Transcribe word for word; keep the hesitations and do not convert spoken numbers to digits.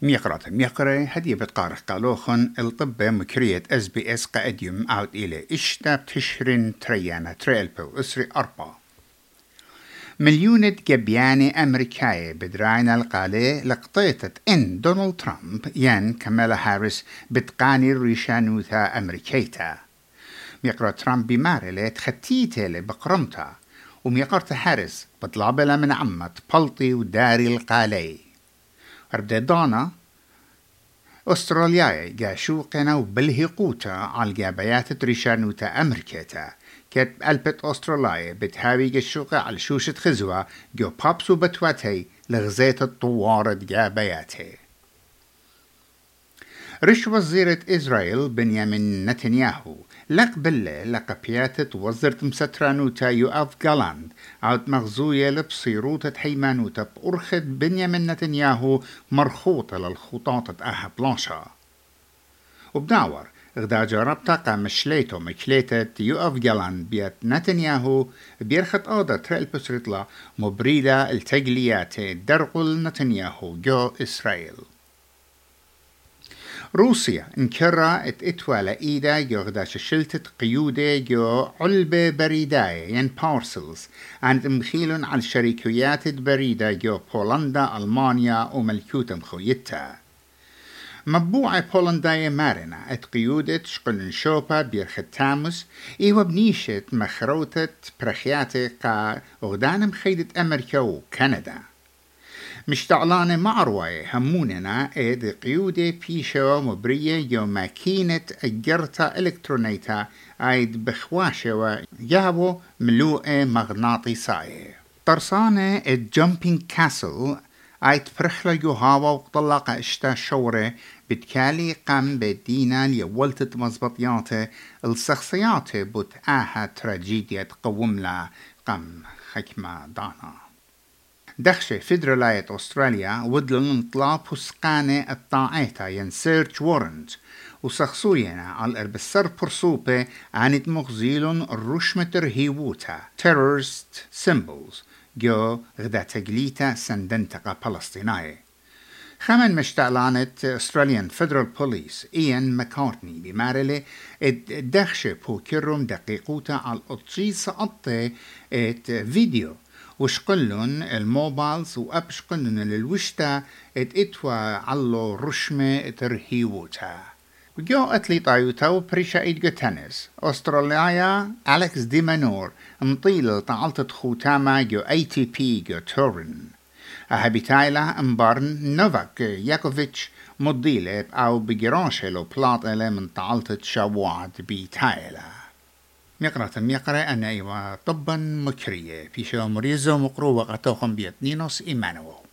ميقرة ميقرة هدي بتقارخ قالوخن الطب مكرية اس بي اس قاديوم اوت إلى اشتاب تشرين تريانا تريلبو اسري أربعة مليونة جبياني أمريكاية بدراينا القالي لقطيتة إن دونالد ترامب ين كامالا هاريس بتقاني الريشانوثا أمريكيتا ميقرأ ترامب بمارلة تختيته لبقرمتا وميقرت هاريس بطلابلا من عمت بلطي وداري القالي أرددانا أستراليا جاشوقنا وبالهقوتا على جابيات ريشانوتا أمريكيتا كت ألبت أستراليا بتهاوي جشوقة على شوشة خزوة جو بابسو بتواتي لغزيت الطوارد جابياتي رش وزيرة إسرائيل بنيامين نتنياهو لقبل لقبياتة وزيرة مسترانوتا يوآف جالاند عود مغزوية لبصيروتة حيمانوتا بأرخد بنيامين نتنياهو مرخوطة للخطاطة أها بلانشا وبداور غدا جربتا قامشليتو مكليتة يوآف جالاند بيت نتنياهو بيرخت آدر تريل بسرطلا مبريدة التقليات درغل نتنياهو جو إسرائيل روسيا انكرا ات اتوالا ايدا يغداش شلتت قيودة جو علبة بريداية ين بارسلز عند مخيلون على شركيات بريدة جو بولندا ألمانيا وملكوت مخويتها مبوعة بولنداية مارنا ات قيودة شقلن شوبا بيرخت تاموس ايوا بنيشت مخروتة برخياتي قا غدان مخيدة امريكا وكندا مشتعلانة معروية هموننا ايد قيودة بيشو مبرية يو ماكينة اجرتا الكترونيتا ايد بخواشة جابو ملوءة مغناطيسية طرسانة الجمبينج كاسل ايد فرحلة يوهاوا وطلقة اشتا شورة بتكالي قام بدينا ليولتت مزبطياته الشخصيات بتآها تراجيديا قوملا قام حكمة دانا دخشة فيدرالاية أستراليا ودلن انطلاب وسقانة الطاعيتا ين سيرش وورنت وسخصوينا على الاربسر برسوبة عند مغزيلون الرشمة ترهيووتا terrorist symbols جو غدا تقليتا سندنتقة فلسطينية خمن مشتعلانة أستراليان فيدرال بوليس إيان ماكارتني بمارلة الدخشة بوكرم دقيقوتا على الأطشيس أطي ات فيديو وشقلن الموبايلز وأبشقلن للوشتا ات اتوا علو رشمة ترهيوتا وجو اتلي طايوتا وبريشا ايدجو تنس أستراليا أليكس دي مانور مطيل طالت خوتاما جو اي تي بي جو تورن أهبتايلا امبارن نوفاك ياكوفيتش مضيلة أو بجراشلو بلاطلة من طالت شواد بيتايلا ميقرة ميقرة أنا إيوا طبا مكرية في شو مريزو مقروبة قطوخم بيتنينوس إيمانوو